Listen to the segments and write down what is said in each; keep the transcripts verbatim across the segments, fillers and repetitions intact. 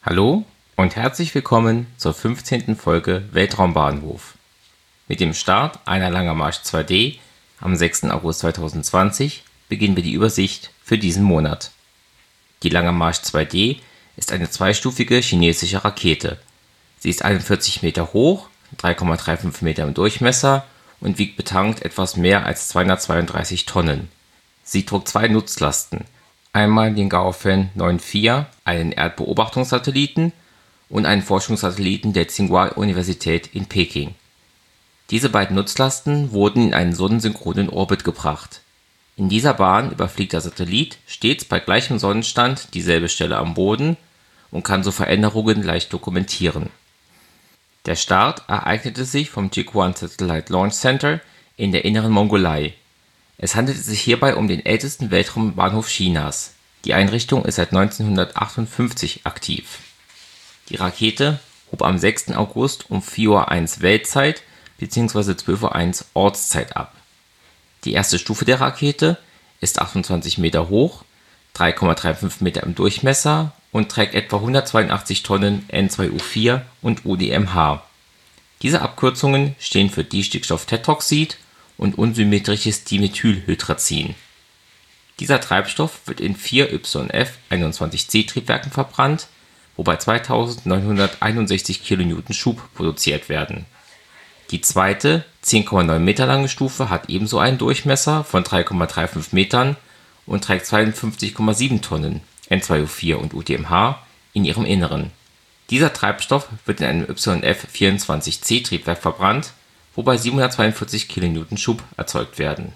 Hallo und herzlich willkommen zur fünfzehnten Folge Weltraumbahnhof. Mit dem Start einer Langer Marsch zwei D am sechsten August zweitausendzwanzig beginnen wir die Übersicht für diesen Monat. Die Langer Marsch zwei D ist eine zweistufige chinesische Rakete. Sie ist einundvierzig Meter hoch, drei Komma fünfunddreißig Meter im Durchmesser und wiegt betankt etwas mehr als zweihundertzweiunddreißig Tonnen. Sie trug zwei Nutzlasten. Einmal den Gaofen neun vier, einen Erdbeobachtungssatelliten, und einen Forschungssatelliten der Tsinghua-Universität in Peking. Diese beiden Nutzlasten wurden in einen sonnensynchronen Orbit gebracht. In dieser Bahn überfliegt der Satellit stets bei gleichem Sonnenstand dieselbe Stelle am Boden und kann so Veränderungen leicht dokumentieren. Der Start ereignete sich vom Jiuquan Satellite Launch Center in der Inneren Mongolei. Es handelte sich hierbei um den ältesten Weltraumbahnhof Chinas. Die Einrichtung ist seit neunzehnhundertachtundfünfzig aktiv. Die Rakete hob am sechsten August um vier Uhr eins Weltzeit bzw. zwölf Uhr eins Ortszeit ab. Die erste Stufe der Rakete ist achtundzwanzig Meter hoch, drei Komma fünfunddreißig Meter im Durchmesser und trägt etwa hundertzweiundachtzig Tonnen N zwei O vier und U D M H. Diese Abkürzungen stehen für Distickstofftetroxid und unsymmetrisches Dimethylhydrazin. Dieser Treibstoff wird in vier Y F einundzwanzig C Triebwerken verbrannt, wobei zweitausendneunhunderteinundsechzig Kilonewton Schub produziert werden. Die zweite, zehn Komma neun Meter lange Stufe hat ebenso einen Durchmesser von drei Komma fünfunddreißig Metern und trägt zweiundfünfzig Komma sieben Tonnen N zwei O vier und U D M H in ihrem Inneren. Dieser Treibstoff wird in einem Y F vierundzwanzig C Triebwerk verbrannt, wobei siebenhundertzweiundvierzig Kilonewton Schub erzeugt werden.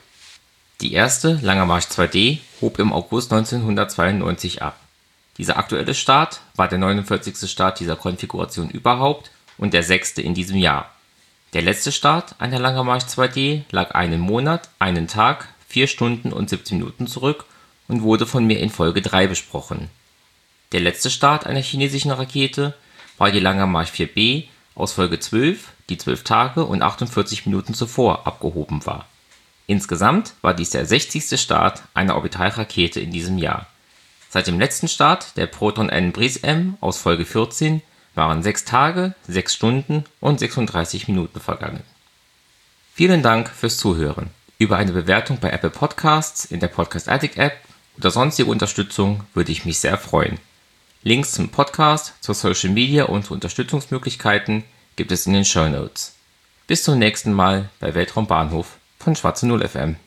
Die erste Langer Marsch zwei D hob im August neunzehnhundertzweiundneunzig ab. Dieser aktuelle Start war der neunundvierzigste Start dieser Konfiguration überhaupt und der sechste in diesem Jahr. Der letzte Start einer Langer Marsch zwei D lag einen Monat, einen Tag, vier Stunden und siebzehn Minuten zurück und wurde von mir in Folge drei besprochen. Der letzte Start einer chinesischen Rakete war die Langer Marsch vier B aus Folge zwölf, die zwölf Tage und achtundvierzig Minuten zuvor abgehoben war. Insgesamt war dies der sechzigste Start einer Orbitalrakete in diesem Jahr. Seit dem letzten Start der Proton N Bris M aus Folge vierzehn waren sechs Tage, sechs Stunden und sechsunddreißig Minuten vergangen. Vielen Dank fürs Zuhören. Über eine Bewertung bei Apple Podcasts, in der Podcast Addict App oder sonstige Unterstützung würde ich mich sehr freuen. Links zum Podcast, zur Social Media und zu Unterstützungsmöglichkeiten gibt es in den Shownotes. Bis zum nächsten Mal bei Weltraumbahnhof von Schwarze Null F M.